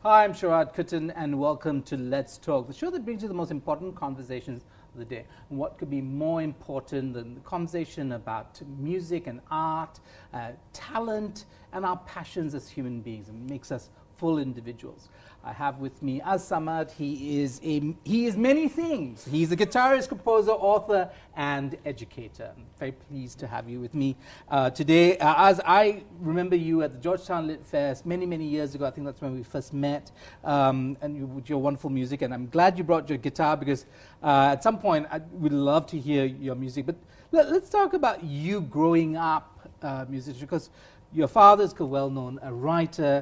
Hi, I'm Sharad Kuttan, and welcome to Let's Talk, the show that brings you the most important conversations of the day. And what could be more important than the conversation about music and art, talent, and our passions as human beings, and makes us full individuals. I have with me Samad. He is many things. He's a guitarist, composer, author, and educator. I'm very pleased to have you with me today. As I remember you at the Georgetown Lit Fest many, many years ago. I think that's when we first met, and with your wonderful music. And I'm glad you brought your guitar because at some point I would love to hear your music. But let's talk about you growing up, musician, because your father's a well-known writer,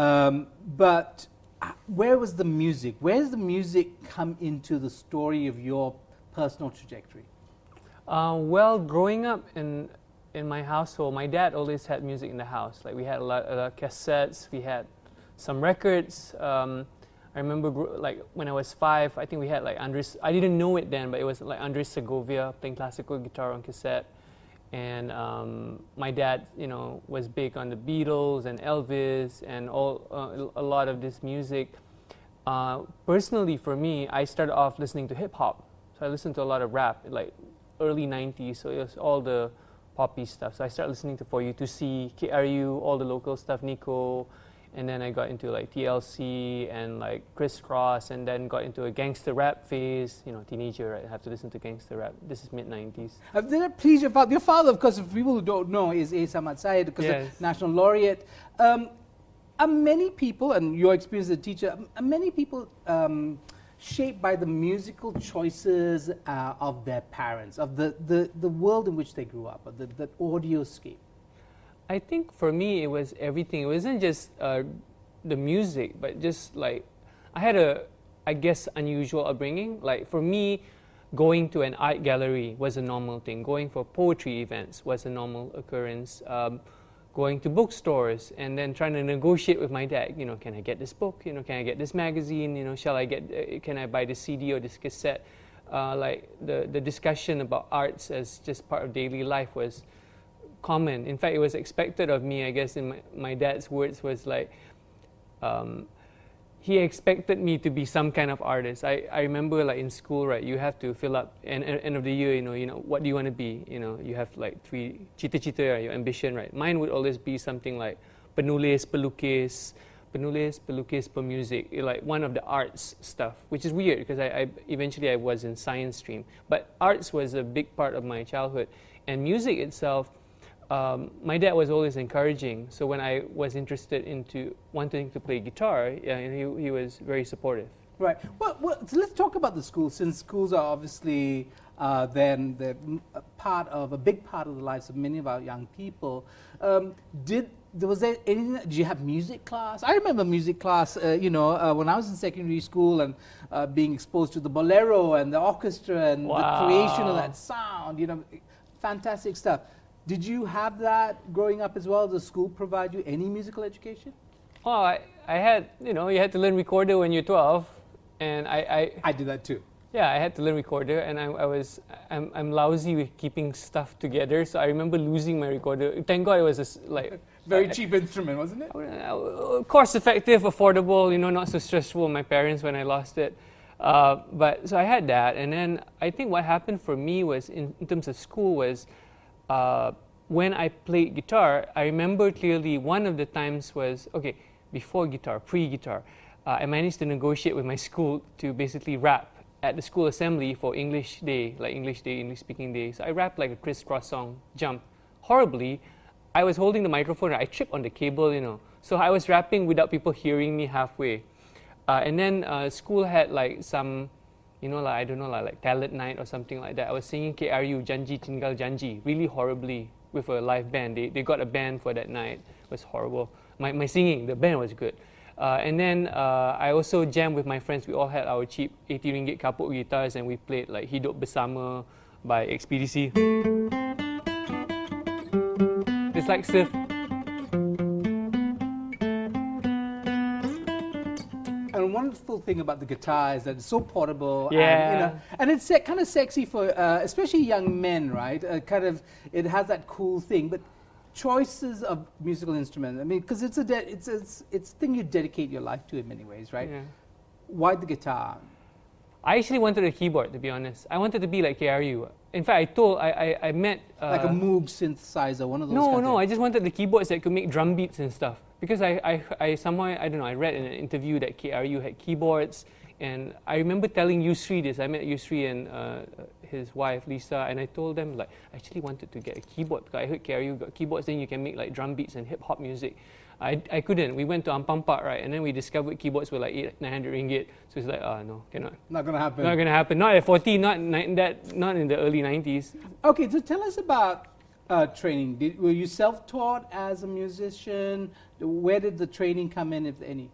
but where was the music? Where does the music come into the story of your personal trajectory? Well, growing up in my household, my dad always had music in the house. Like we had a lot of cassettes, we had some records. I remember like when I was 5, I think we had like Andres. I didn't know it then, but it was like Andres Segovia playing classical guitar on cassette. And my dad, was big on the Beatles and Elvis and a lot of this music. Personally, for me, I started off listening to hip hop. So I listened to a lot of rap, like early 90s. So it was all the poppy stuff. So I started listening to For You to See, KRU, all the local stuff, Nico. And then I got into like TLC and like Criss Cross, and then got into a gangster rap phase. Teenager, right? I have to listen to gangster rap. This is mid-90s. Did that please your father? Your father, of course, for people who don't know, is Samad Syed, because yes. National Laureate. Are many people, and your experience as a teacher, are many people shaped by the musical choices of their parents, of the world in which they grew up, of the audioscape? I think for me it was everything. It wasn't just the music, but just like I had I guess, unusual upbringing. Like for me, going to an art gallery was a normal thing. Going for poetry events was a normal occurrence. Going to bookstores and then trying to negotiate with my dad. Can I get this book? Can I get this magazine? Can I buy this CD or this cassette? Like the discussion about arts as just part of daily life was common. In fact, it was expected of me, I guess, in my dad's words was like, he expected me to be some kind of artist. I remember like in school, right, you have to fill up, and end of the year, what do you want to be? You have like 3, cita-cita, your ambition, right? Mine would always be something like penulis, pelukis, pemuzik, like one of the arts stuff, which is weird because I eventually was in science stream. But arts was a big part of my childhood. And music itself, my dad was always encouraging. So when I was interested into wanting to play guitar, he was very supportive. Right. Well, so let's talk about the schools, since schools are obviously then they're a big part of the lives of many of our young people. Did you have music class? I remember music class, when I was in secondary school and being exposed to the bolero and the orchestra and the creation of that sound, fantastic stuff. Did you have that growing up as well? Did the school provide you any musical education? Oh, I had, you had to learn recorder when you're 12, and I did that too. Yeah, I had to learn recorder, and I'm lousy with keeping stuff together. So I remember losing my recorder. Thank God it was very cheap instrument, wasn't it? Cost effective, affordable, not so stressful on my parents when I lost it. But so I had that, and then I think what happened for me was in terms of school was. When I played guitar, I remember clearly one of the times was, before guitar, pre-guitar, I managed to negotiate with my school to basically rap at the school assembly for English Day, English speaking day. So I rapped like a Criss Cross song, Jump. Horribly, I was holding the microphone, I tripped on the cable, So I was rapping without people hearing me halfway. And then school had like some, I don't know, like talent night or something like that. I was singing KRU, Janji Tinggal Janji, really horribly with a live band. They got a band for that night. It was horrible. My singing, the band was good. And then I also jammed with my friends. We all had our cheap 80 ringgit kapuk guitars and we played like Hidup Bersama by Ekspedisi. It's like surf. And one wonderful thing about the guitar is that it's so portable, yeah. and it's kind of sexy for especially young men, right? It has that cool thing. But choices of musical instruments. I mean, because it's a thing you dedicate your life to in many ways, right? Yeah. Why the guitar? I actually wanted a keyboard, to be honest. I wanted to be like KRU. In fact, I met... like a Moog synthesizer, one of those No, I just wanted the keyboards that could make drum beats and stuff. Because I somehow, I don't know, I read in an interview that KRU had keyboards. And I remember telling Yusri this. I met Yusri and his wife, Lisa, and I told them, like, I actually wanted to get a keyboard. Because I heard KRU got keyboards, then you can make like drum beats and hip-hop music. I couldn't. We went to Ampampat, right? And then we discovered keyboards were like 900 ringgit. So it's like, no, cannot. Not going to happen. Not going to happen. Not at 40, not in the early 90s. Okay, so tell us about training. Were you self-taught as a musician? Where did the training come in, if any?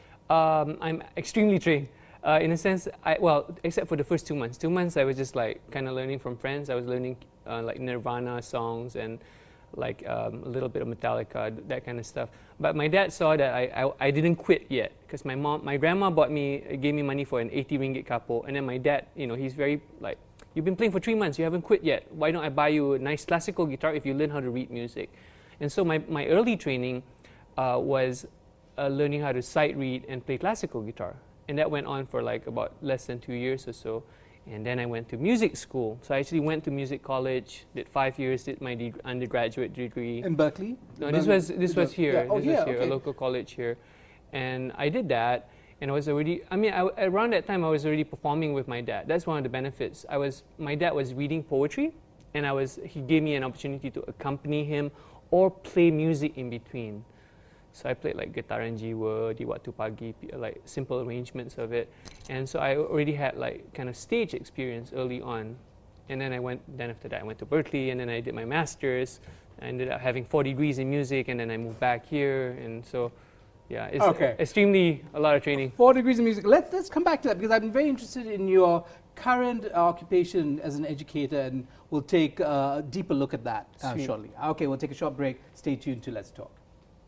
I'm extremely trained. In a sense, except for the first 2 months. 2 months I was just like kind of learning from friends. I was learning like Nirvana songs and like a little bit of Metallica, that kind of stuff. But my dad saw that I didn't quit yet because my grandma gave me money for an 80 ringgit kapo, and then my dad, he's very like, you've been playing for 3 months, you haven't quit yet. Why don't I buy you a nice classical guitar if you learn how to read music? And so my early training was learning how to sight read and play classical guitar. And that went on for like about less than 2 years or so. And then I went to music school. So I actually went to music college, did 5 years, did my undergraduate degree. In Berkeley? No, this was here. Yeah. Oh, this was here, okay. a local college here. And I did that. And I was already, around that time I was already performing with my dad. That's one of the benefits. My dad was reading poetry, and he gave me an opportunity to accompany him or play music in between. So I played like Getaran Jiwa, Di Waktu Pagi, like simple arrangements of it. And so I already had like kind of stage experience early on. And then after that I went to Berkeley, and then I did my master's. I ended up having 4 degrees in music, and then I moved back here. And so, yeah, it's extremely a lot of training. 4 degrees in music. Let's come back to that, because I'm very interested in your current occupation as an educator, and we'll take a deeper look at that shortly. Okay, we'll take a short break. Stay tuned to Let's Talk.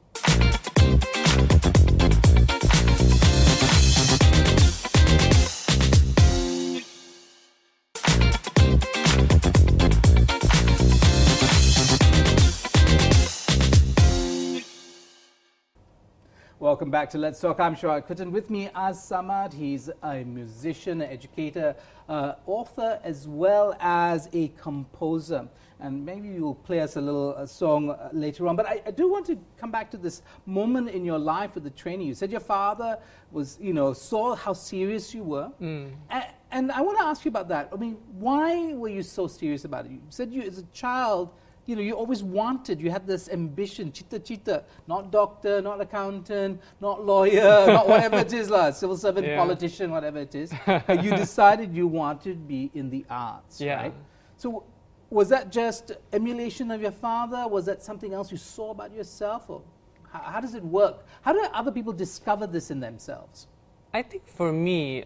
Welcome back to Let's Talk. I'm Shoaib Kuttan. With me, Az Samad. He's a musician, an educator, author, as well as a composer. And maybe you'll play us a little song later on. But I do want to come back to this moment in your life with the training. You said your father was, saw how serious you were. And I want to ask you about that. I mean, why were you so serious about it? You said you, as a child, you always wanted, you had this ambition, cita-cita, not doctor, not accountant, not lawyer, not whatever it is, civil servant, politician, whatever it is. You decided you wanted to be in the arts, right? So was that just emulation of your father? Was that something else you saw about yourself? Or how does it work? How do other people discover this in themselves? I think for me,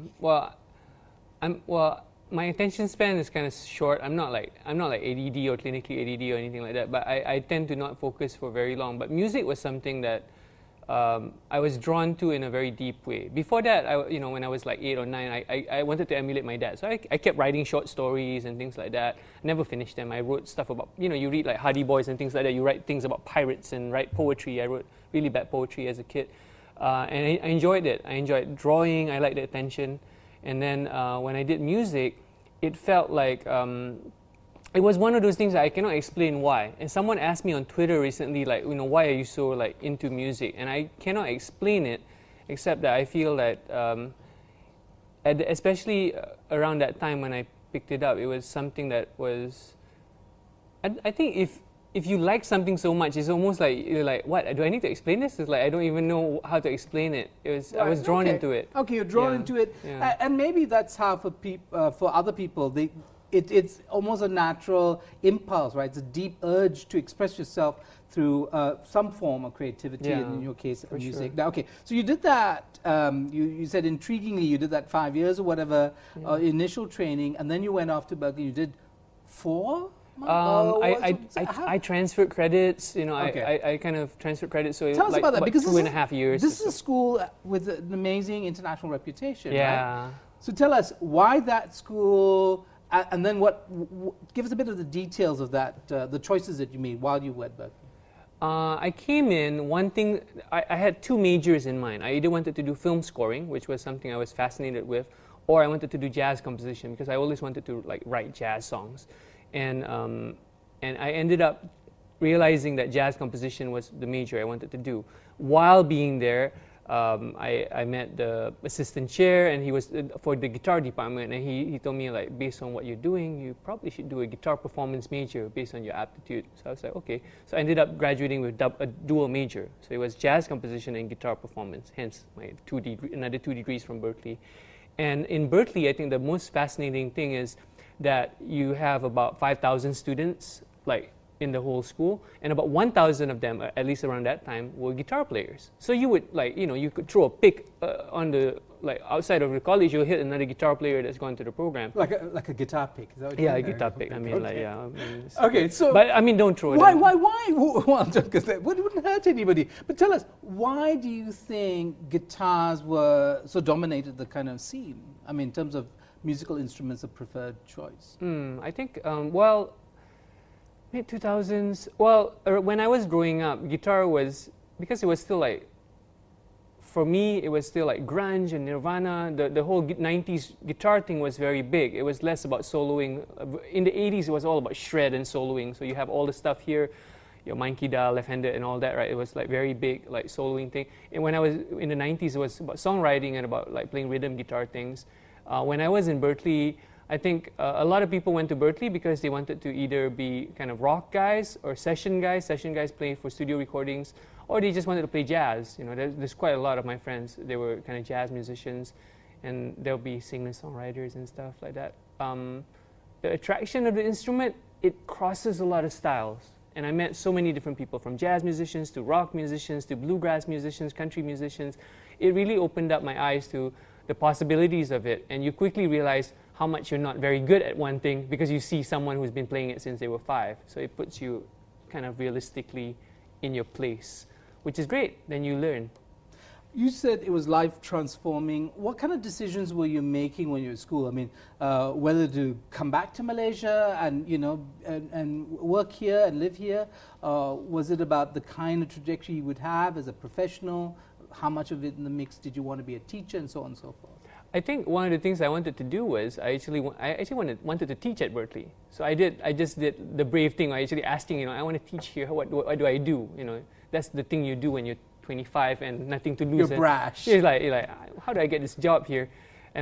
my attention span is kind of short. I'm not like ADD or clinically ADD or anything like that, but I tend to not focus for very long. But music was something that I was drawn to in a very deep way. Before that, when I was like 8 or 9, I wanted to emulate my dad. So I kept writing short stories and things like that. I never finished them. I wrote stuff about, you read like Hardy Boys and things like that. You write things about pirates and write poetry. I wrote really bad poetry as a kid. And I enjoyed it. I enjoyed drawing. I liked the attention. And then when I did music, it felt like it was one of those things that I cannot explain why. And someone asked me on Twitter recently, like, why are you so like into music? And I cannot explain it, except that I feel that, especially around that time when I picked it up, it was something that was. I think if you like something so much, it's almost like you're like, what? Do I need to explain this? It's like I don't even know how to explain it. I was drawn into it. Okay, you're drawn into it, and maybe that's how for other people, it's almost a natural impulse, right? It's a deep urge to express yourself through some form of creativity, and in your case, music. Now, okay, so you did that. You said intriguingly, you did that 5 years or whatever initial training, and then you went off to Berkeley. You did 4. I transferred credits. Okay. I kind of transferred credits. So tell us about that, because 2.5 years. This is a school with an amazing international reputation. Yeah. Right? So tell us why that school, And then give us a bit of the details of that, the choices that you made while you were at Berklee. I came in, one thing, I had two majors in mind. I either wanted to do film scoring, which was something I was fascinated with, or I wanted to do jazz composition because I always wanted to like write jazz songs. And I ended up realizing that jazz composition was the major I wanted to do. While being there, I met the assistant chair, and he was for the guitar department, and he told me, like, based on what you're doing, you probably should do a guitar performance major based on your aptitude. So I was like, okay. So I ended up graduating with a dual major. So it was jazz composition and guitar performance, hence my another 2 degrees from Berklee. And in Berklee, I think the most fascinating thing is that you have about 5,000 students, like, in the whole school, and about 1,000 of them, at least around that time, were guitar players. So you would, like, you could throw a pick on the, like, outside of the college, you'll hit another guitar player that's gone to the program. Like a guitar pick, is that what you mean? Yeah, mean? a guitar pick. I mean, okay. Okay, so... But, I mean, don't throw it Why? Well, because it wouldn't hurt anybody. But tell us, why do you think guitars were so dominated the kind of scene? I mean, in terms of musical instruments of preferred choice. I think, mid-2000s, when I was growing up, guitar was, because it was still like, for me, it was still like grunge and Nirvana. The whole 90s guitar thing was very big. It was less about soloing. In the 80s, it was all about shred and soloing. So you have all the stuff here, your Mankida, left-handed and all that, right? It was like very big, like soloing thing. And when I was in the 90s, it was about songwriting and about like playing rhythm guitar things. When I was in Berklee, I think a lot of people went to Berklee because they wanted to either be kind of rock guys or session guys playing for studio recordings, or they just wanted to play jazz. There's quite a lot of my friends, they were kind of jazz musicians, and they'll be singer-songwriters and stuff like that. The attraction of the instrument, it crosses a lot of styles. And I met so many different people, from jazz musicians to rock musicians to bluegrass musicians, country musicians. It really opened up my eyes to the possibilities of it, and you quickly realize how much you're not very good at one thing because you see someone who's been playing it since they were 5. So it puts you kind of realistically in your place, which is great. Then you learn. You said it was life transforming. What kind of decisions were you making when you were at school? I mean, whether to come back to Malaysia and and work here and live here? Was it about the kind of trajectory you would have as a professional? How much of it in the mix did you want to be a teacher, and so on and so forth? I think one of the things I wanted to do was I actually wanted to teach at Berklee. So I just did the brave thing. I actually asking, I want to teach here. What do I do? That's the thing you do when you're 25 and nothing to lose. You're brash. You're like, how do I get this job here?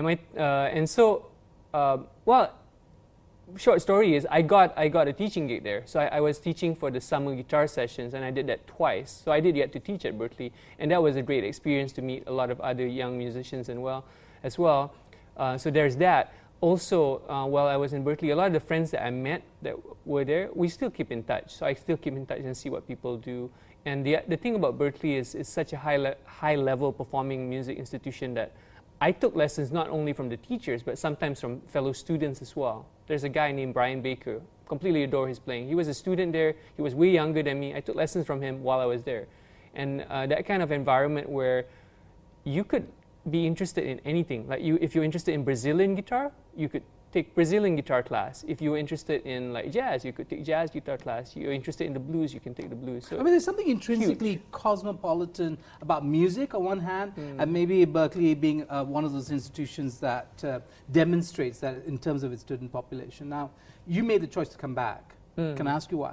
Short story is I got a teaching gig there. So I was teaching for the summer guitar sessions, and I did that twice. So I did get to teach at Berklee, and that was a great experience to meet a lot of other young musicians as well. So there's that. Also, while I was in Berklee, a lot of the friends that I met that were there, we still keep in touch. So I still keep in touch and see what people do. And the thing about Berklee is it's such a high-level performing music institution that I took lessons not only from the teachers, but sometimes from fellow students as well. There's a guy named Brian Baker. Completely adore his playing. He was a student there. He was way younger than me. I took lessons from him while I was there. And that kind of environment where you could be interested in anything. Like if you're interested in Brazilian guitar, you could take Brazilian guitar class. If you're interested in like jazz, you could take jazz guitar class. You're interested in the blues, you can take the blues. So there's something intrinsically cosmopolitan about music on one hand, and maybe Berklee being one of those institutions that demonstrates that in terms of its student population. Now, you made the choice to come back. Can I ask you why?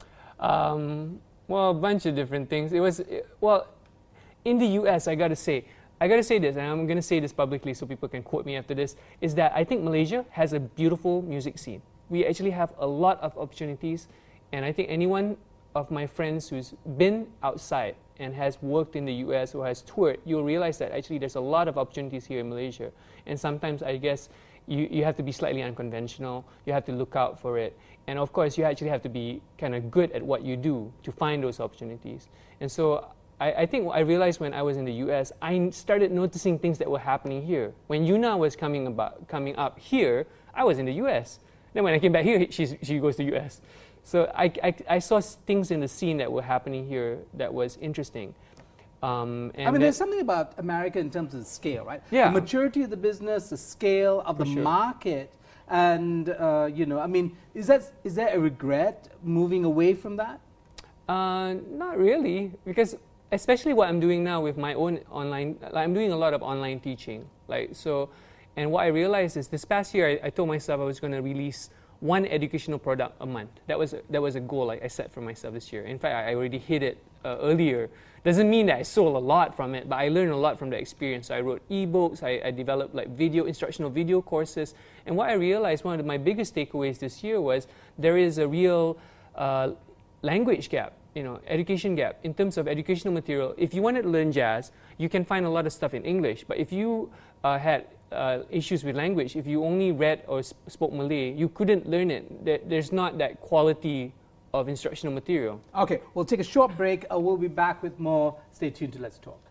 A bunch of different things. In the US, I got to say this, and I'm going to say this publicly so people can quote me after this, is that I think Malaysia has a beautiful music scene. We actually have a lot of opportunities, and I think anyone of my friends who's been outside and has worked in the US or has toured, you'll realize that actually there's a lot of opportunities here in Malaysia. And sometimes I guess you have to be slightly unconventional, you have to look out for it. And of course, you actually have to be kind of good at what you do to find those opportunities. And so I think I realized when I was in the US, I started noticing things that were happening here. When Yuna was coming up here, I was in the US. Then when I came back here, she goes to the US. So I saw things in the scene that were happening here that was interesting. There's something about America in terms of the scale, right? Yeah. The maturity of the business, the scale of the market, And I mean, is there a regret moving away from that? Not really, because especially what I'm doing now with my own online, like I'm doing a lot of online teaching. And what I realized is this past year, I told myself I was going to release one educational product a month. That was a goal I set for myself this year. In fact, I already hit it earlier. Doesn't mean that I sold a lot from it, but I learned a lot from the experience. So I wrote ebooks, I developed like instructional video courses. And what I realized, one of my biggest takeaways this year was there is a real language gap, education gap in terms of educational material. If you wanted to learn jazz, you can find a lot of stuff in English. But if you had issues with language, if you only read or spoke Malay, you couldn't learn it. There's not that quality of instructional material. Okay, we'll take a short break. We'll be back with more. Stay tuned to Let's Talk.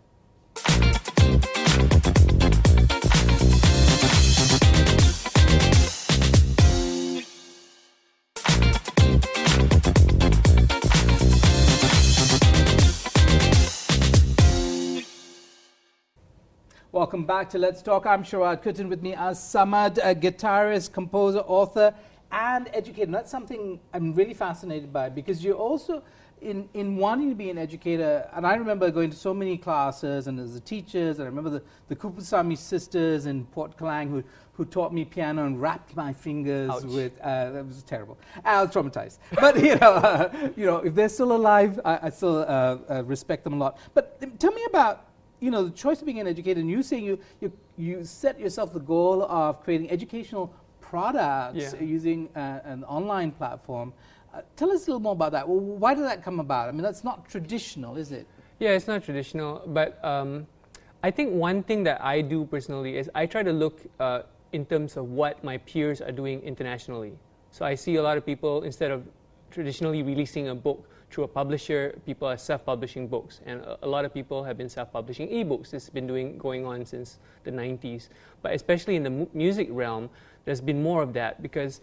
Welcome back to Let's Talk. I'm Sharad Kuttan. With me as Samad, a guitarist, composer, author, and educator. That's something I'm really fascinated by, because you're also in wanting to be an educator. And I remember going to so many classes and as the teachers, and I remember the Kupusami sisters in Port Klang who taught me piano and wrapped my fingers. Ouch. With that was terrible. I was traumatized. But if they're still alive, I still respect them a lot. But tell me about the choice of being an educator. And you saying you set yourself the goal of creating educational products using an online platform. Tell us a little more about that. Well, why did that come about? I mean, that's not traditional, is it? Yeah, it's not traditional, but I think one thing that I do personally is I try to look in terms of what my peers are doing internationally. So I see a lot of people, instead of traditionally releasing a book through a publisher, people are self-publishing books, and a lot of people have been self-publishing ebooks. This has been going on since the 90s, but especially in the music realm, there's been more of that, because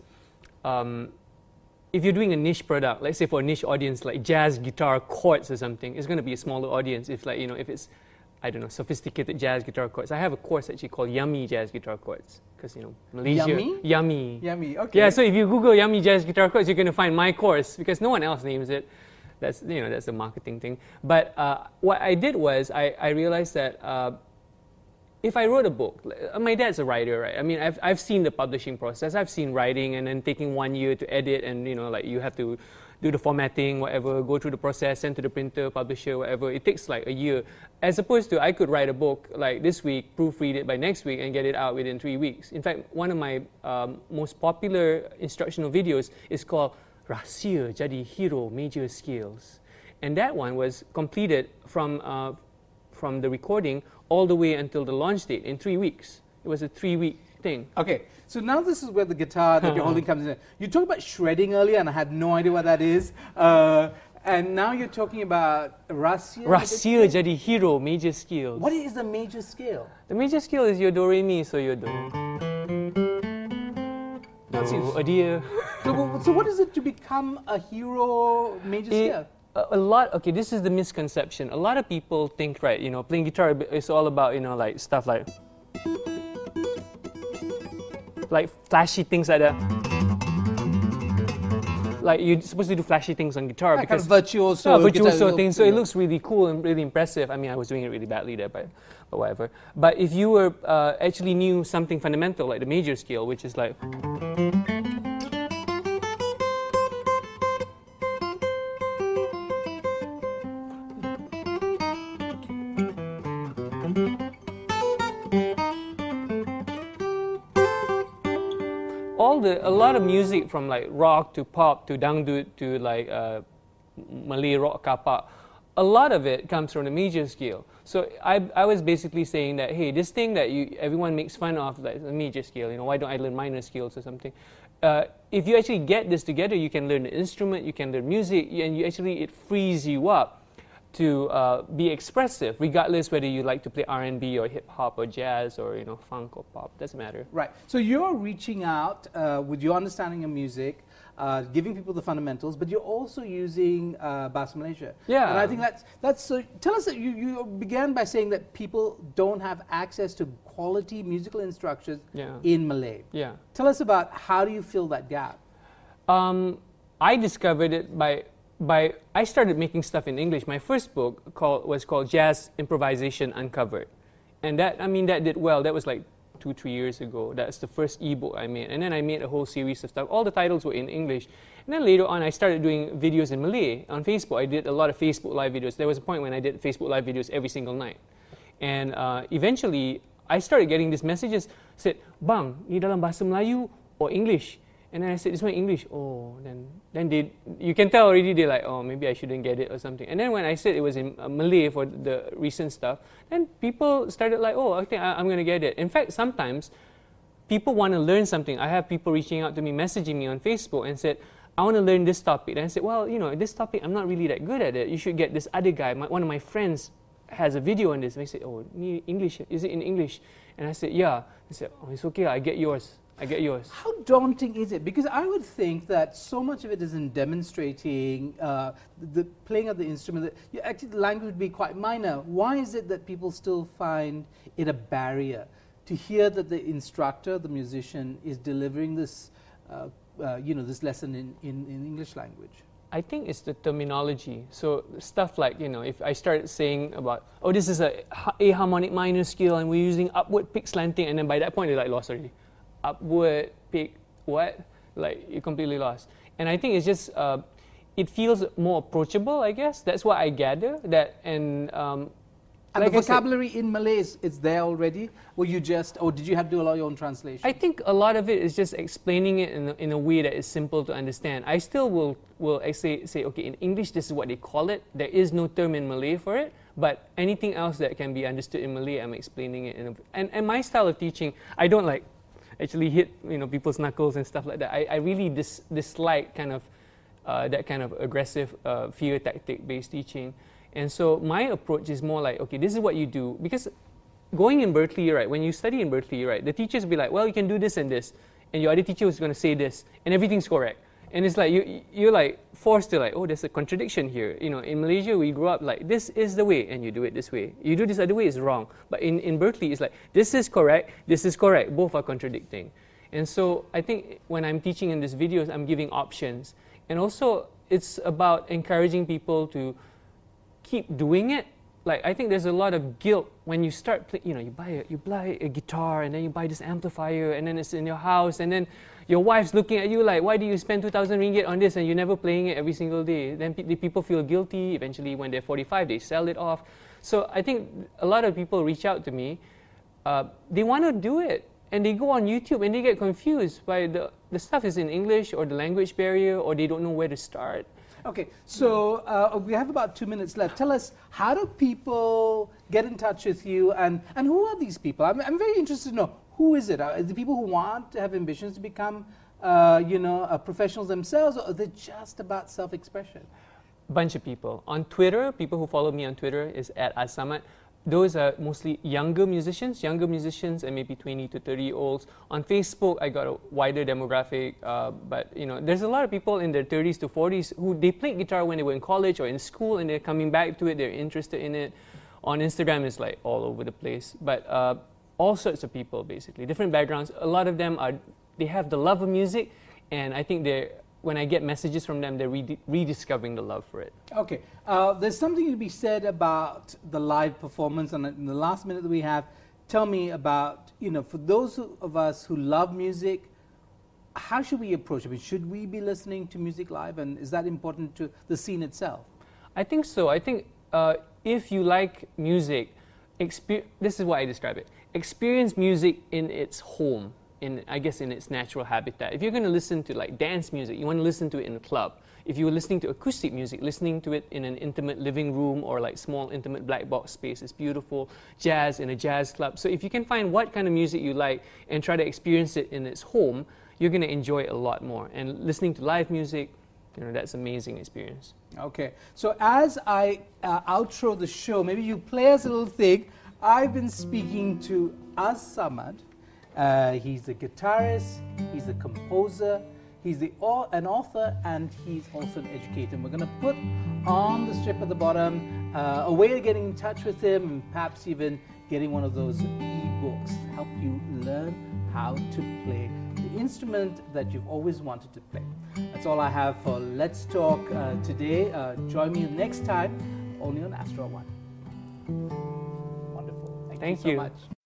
if you're doing a niche product, let's say for a niche audience like jazz guitar chords or something, it's going to be a smaller audience. If it's, I don't know, sophisticated jazz guitar chords. I have a course actually called Yummy Jazz Guitar Chords, because Malaysia. Yummy? Yummy, okay. Yeah, so if you Google Yummy Jazz Guitar Chords, you're going to find my course, because no one else names it. That's that's a marketing thing. But what I did was I realized that if I wrote a book, my dad's a writer, right? I mean, I've seen the publishing process. I've seen writing and then taking 1 year to edit, and you have to do the formatting, whatever, go through the process, send to the printer, publisher, whatever. It takes like a year. As opposed to I could write a book like this week, proofread it by next week, and get it out within 3 weeks. In fact, one of my most popular instructional videos is called Rahsia Jadi Hero Major Scales. And that one was completed from the recording all the way until the launch date in 3 weeks. It was a 3-week thing. Okay, so now this is where the guitar that you're holding comes in. You talked about shredding earlier, and I had no idea what that is. And now you're talking about Rahsia. Rahsia Jadi Hero Major Scales. What is the major scale? The major scale is your do re mi, so your do. A dear. So what is it to become a hero major scale? Okay, this is the misconception. A lot of people think, right, playing guitar is all about, like stuff like flashy things like that. Like you're supposed to do flashy things on guitar, like because virtuoso thing. So it looks really cool and really impressive. I mean, I was doing it really badly there, but whatever. But if you were actually knew something fundamental like the major scale, which is like. A lot of music from like rock to pop to dangdut to like Malay rock kapak, a lot of it comes from the major scale. So I was basically saying that, hey, this thing that everyone makes fun of, like the major scale, why don't I learn minor scales or something? If you actually get this together, you can learn the instrument, you can learn music, and it frees you up to be expressive, regardless whether you like to play R&B or hip hop or jazz or funk or pop. Doesn't matter. Right. So you're reaching out with your understanding of music giving people the fundamentals, but you're also using Bahasa Malaysia. Yeah. And I think that's so. Tell us that you began by saying that people don't have access to quality musical instructions in Malay. Yeah. Tell us about how do you fill that gap? I discovered it by I started making stuff in English. My first book was called Jazz Improvisation Uncovered, and that did well. That was like 2-3 years ago. That's the first ebook I made, and then I made a whole series of stuff. All the titles were in English, and then later on I started doing videos in Malay on Facebook. I did a lot of Facebook live videos. There was a point when I did Facebook live videos every single night, and eventually I started getting these messages. Said, "Bang, ni dalam bahasa Melayu or English?" And then I said, this one English. Oh, then you can tell already they're like, oh, maybe I shouldn't get it or something. And then when I said it was in Malay for the recent stuff, then people started like, oh, I think I'm going to get it. In fact, sometimes people want to learn something. I have people reaching out to me, messaging me on Facebook and said, I want to learn this topic. And I said, well, this topic, I'm not really that good at it. You should get this other guy. One of my friends has a video on this. And I said, oh, English, is it in English? And I said, yeah. I said, oh, it's okay, I get yours. How daunting is it? Because I would think that so much of it is in demonstrating the playing of the instrument. Actually, the language would be quite minor. Why is it that people still find it a barrier to hear that the instructor, the musician, is delivering this, this lesson in English language? I think it's the terminology. So stuff like, if I start saying about, oh, this is a harmonic minor scale and we're using upward pick slanting, and then by that point they're like lost already. Upward, pick, what? Like, you're completely lost. And I think it's just, it feels more approachable, I guess. That's what I gather. And like the vocabulary in Malay is there already? Or did you have to do a lot of your own translation? I think a lot of it is just explaining it in a way that is simple to understand. I still will say, okay, in English, this is what they call it. There is no term in Malay for it. But anything else that can be understood in Malay, I'm explaining it. And my style of teaching, I don't like actually hit people's knuckles and stuff like that. I really dislike kind of that kind of aggressive fear tactic based teaching. And so my approach is more like, okay, this is what you do. Because going in Berkeley, right, when you study in Berkeley, right, the teachers will be like, well, you can do this and this, and your other teacher is going to say this, and everything's correct. And it's like you're like forced to like, oh, there's a contradiction here. In Malaysia, we grew up like, this is the way, and you do it this way. You do this other way, it's wrong. But in Berkeley, it's like, this is correct, both are contradicting. And so I think when I'm teaching in these videos, I'm giving options. And also, it's about encouraging people to keep doing it. Like, I think there's a lot of guilt when you start, you buy a guitar, and then you buy this amplifier, and then it's in your house, and then your wife's looking at you like, why do you spend 2,000 ringgit on this and you're never playing it every single day? Then the people feel guilty. Eventually, when they're 45, they sell it off. So I think a lot of people reach out to me. They want to do it, and they go on YouTube and they get confused by the stuff is in English or the language barrier, or they don't know where to start. Okay, so we have about 2 minutes left. Tell us, how do people get in touch with you, and who are these people? I'm very interested to know, who is it? Are the people who want to have ambitions to become, professionals themselves, or are they just about self-expression? Bunch of people. On Twitter, people who follow me on Twitter is @Azsamad. Those are mostly younger musicians and maybe 20 to 30-year-olds. On Facebook, I got a wider demographic, but there's a lot of people in their 30s to 40s who they played guitar when they were in college or in school, and they're coming back to it, they're interested in it. On Instagram, it's like all over the place. But all sorts of people, basically, different backgrounds. A lot of them they have the love of music, and I think when I get messages from them, they're rediscovering the love for it. Okay, there's something to be said about the live performance, and in the last minute that we have, tell me about, for those of us who love music, how should we approach it? I mean, should we be listening to music live, and is that important to the scene itself? I think so. I think if you like music, this is why I describe it. Experience music in its home, in its natural habitat. If you're going to listen to like dance music, you want to listen to it in a club. If you were listening to acoustic music, listening to it in an intimate living room or like small intimate black box space is beautiful. Jazz in a jazz club. So if you can find what kind of music you like and try to experience it in its home, you're going to enjoy it a lot more. And listening to live music, that's an amazing experience. Okay, so as I outro the show, maybe you play us a little thing. I've been speaking to Azsamad. He's a guitarist, he's a composer, He's an author, and he's also an educator. And we're going to put on the strip at the bottom a way of getting in touch with him, and perhaps even getting one of those e-books, help you learn how to play the instrument that you've always wanted to play. That's all I have for Let's Talk today. Join me next time, only on Astro One. Wonderful. Thank you so much.